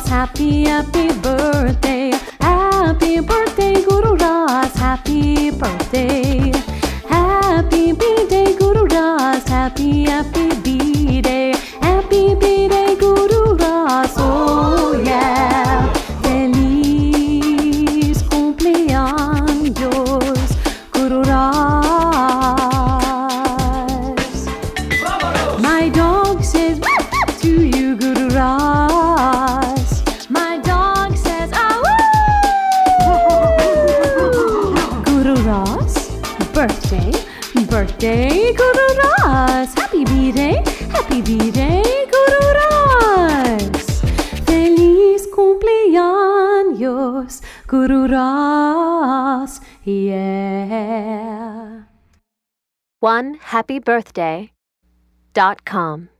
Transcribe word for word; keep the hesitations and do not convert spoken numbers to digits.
happy, happy birthday. Happy birthday, Guru Ras. Happy birthday. Happy B-Day, Guru Ras. Happy, happy B-Day. Happy B-Day, Guru Ras. Oh yeah. Feliz cumpleaños, Guru Ras. My dog says to you, Guru Ras. My dog says ah woo. Guru Ras, birthday, birthday, Guru Ras. Happy B-Day, happy B-Day, Guru Ras. Feliz cumpleaños, Guru Ras. Yeah. one happy birthday dot com